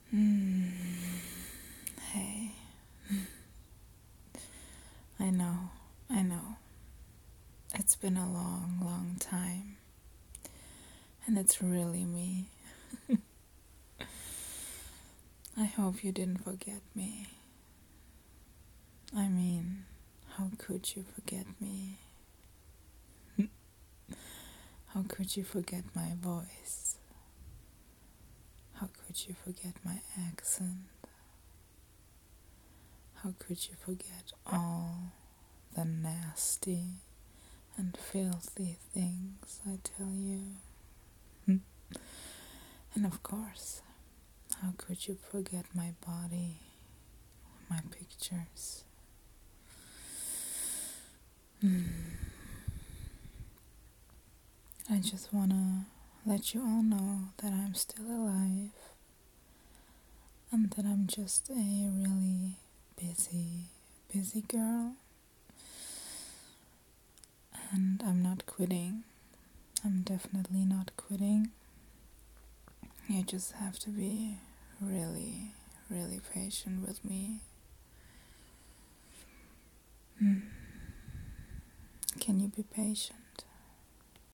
Hmm. Hey, I know, I know. It's been a long, long time, and it's really me. I hope you didn't forget me. I mean, how could you forget me? How could you forget my voice? How could you forget my accent? How could you forget all the nasty and filthy things I tell you? And of course, how could you forget my body, my pictures? I just wanna let you all know that I'm still alive and that I'm just a really busy girl, and I'm not quitting. I'm definitely not quitting. You just have to be really, really patient with me. Can you be patient?